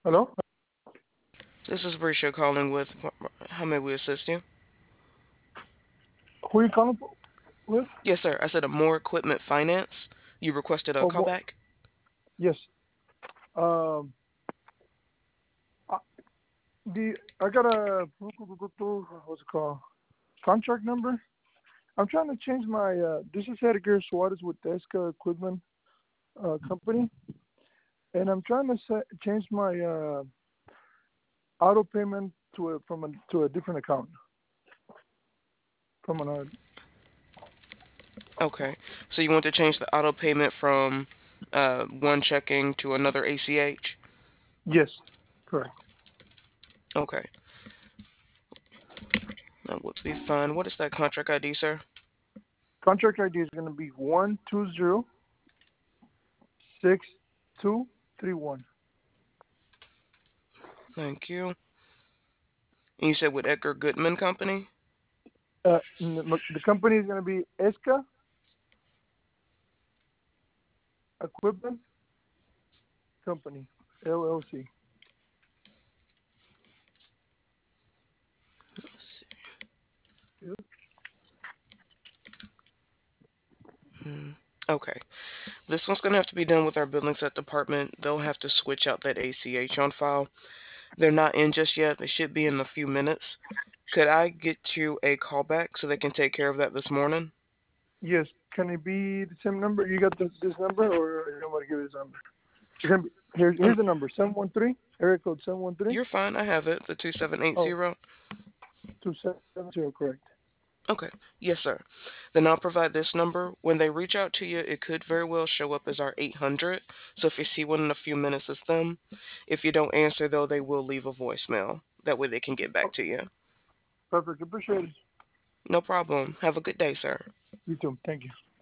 Hello? This is Brisha calling with. How may we assist you? Who are you calling with? Yes, sir. I said a more equipment finance. You requested a Oh, callback. yes. Um, I, I got a what's it called? Contract number. I'm trying to change my. This is Edgar Suarez with Esca Equipment Company, and I'm trying to change my auto payment to a different account from an. Okay. So you want to change the auto payment from one checking to another ACH? Yes, correct. Okay. That would be fine. What is that contract ID, sir? Contract ID is going to be 1206231. Thank you. And you said with Edgar Goodman Company? The company is going to be Esca Equipment Company, LLC. Let's see. Yep. Hmm. Okay. This one's going to have to be done with our billing set department. They'll have to switch out that ACH on file. They're not in just yet. They should be in a few minutes. Could I get you a callback so they can take care of that this morning? Yes. Can it be the same number? You got this number, or you don't want to give this number? It can be, Um, here's the number: 713 area code 713. you're fine. I have it. The Oh, 2780. 2770. Correct. Okay. Yes, sir. Then I'll provide this number. When they reach out to you, it could very well show up as our 800. So if you see one in a few minutes, it's them. If you don't answer, though, they will leave a voicemail. That way they can get back Oh, to you. perfect. Appreciate it. No problem. Have a good day, sir. You too. Thank you.